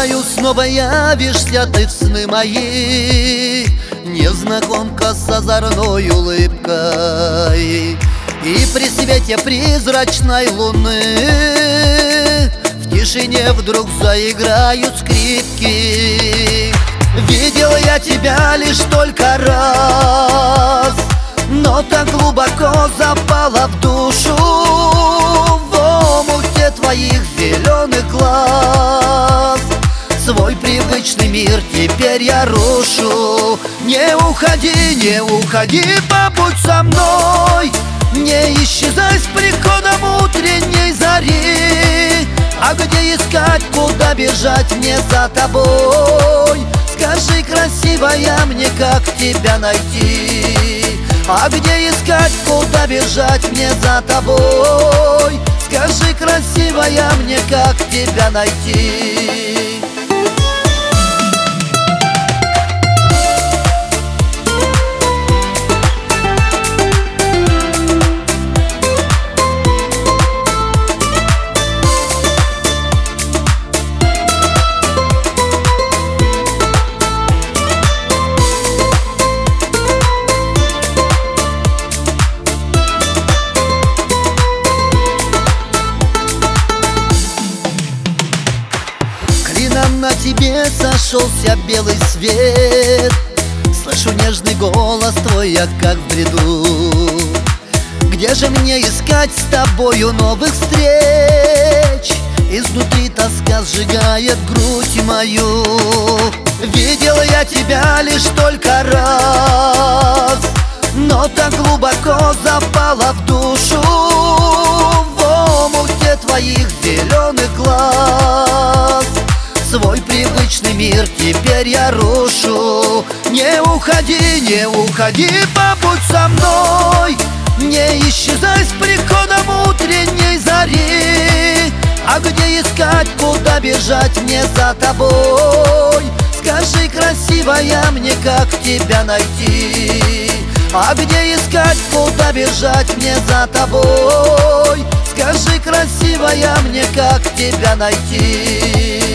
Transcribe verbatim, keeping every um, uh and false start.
знаю, снова явишься ты в сны мои, незнакомка с озорной улыбкой. И при свете призрачной луны в тишине вдруг заиграют скрипки. Видел я тебя лишь только раз, но так глубоко запала в душу, в омуте твоих зеленых глаз. Свой привычный мир теперь я рушу. Не уходи, не уходи, побудь со мной, не исчезай с приходом утренней зари. А где искать, куда бежать мне за тобой? Скажи, красивая, мне как тебя найти? А где искать, куда бежать мне за тобой? Скажи, красивая, мне как тебя найти? На тебе сошелся белый свет, слышу нежный голос твой, я как в бреду. Где же мне искать с тобою новых встреч? Изнутри тоска сжигает грудь мою. Видел я тебя лишь только раз, но так глубоко запала в душу, в омуте твоих зеленых глаз. Свой привычный мир теперь я рушу. Не уходи, не уходи, побудь со мной, не исчезай с приходом утренней зари. А где искать, куда бежать мне за тобой? Скажи, красивая, мне как тебя найти? А где искать, куда бежать мне за тобой? Скажи, красивая, мне как тебя найти?